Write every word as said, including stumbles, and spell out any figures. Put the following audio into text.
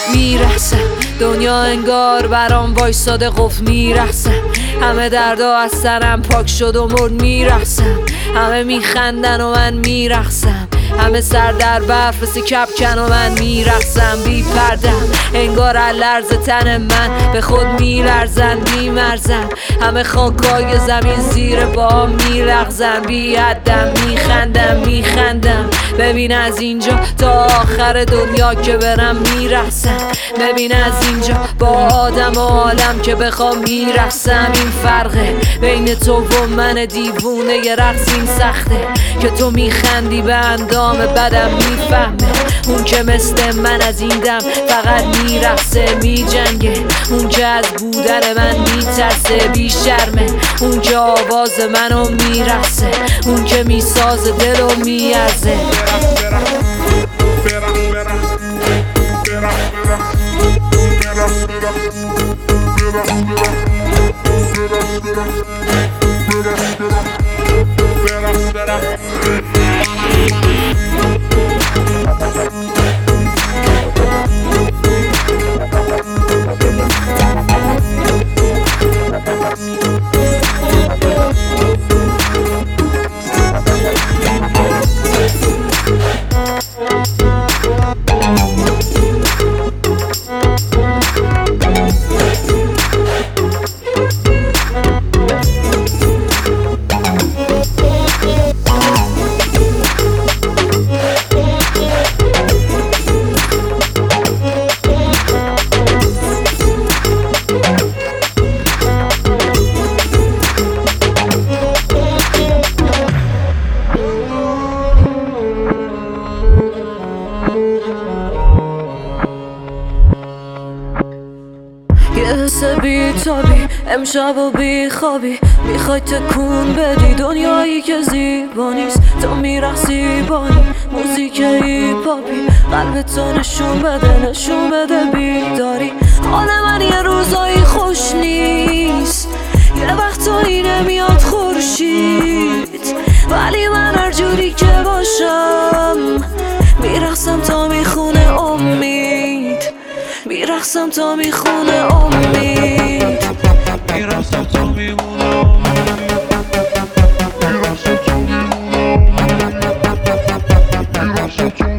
میرقصم، دنیا انگار برام وایساده قفل میرقصم، همه دردا از سرم پاک شد و مرد میرقصم، همه میخندن و من میرقصم، همه سر در برف مثل کپکن و من میرقصم بی پردم، انگار لرز تن من به خود میلرزن میمرزن، همه خاکای زمین زیر پا میلغزن بی حدم میخندم میخندم، ببین از اینجا تا آخر دنیا که برم میرقصم، ببین از اینجا با آدم و عالم که بخوام میرقصم، این فرقه بین تو و من دیوونه یه رقص این سخته که تو میخندی به اندام بدم میفهمه، اون که مثل من از این دم فقط میرقصه میجنگه، اون که از بودن من میترسه بی شرمه، اون که آواز منو میرقصه، اون که میسازه دل و میارزه. یه حس بی تابی امشب و بی خوابی، میخوای تکون بدی دنیایی که زیبا نیست، تو میرقصی بانی موزیک هیپاپی، قلب تو نشون بده نشون بده بیداری، حال من یه روزایی خوش نیست، یه وقتایی نمیاد خورشید، ولی من هر جوری که باشم میرقصم تا میخونه امید، میرقصم تا میخونه امید، میرقصم تا میخونه امید، میرقصم تا میخونه امید، میرقصم تا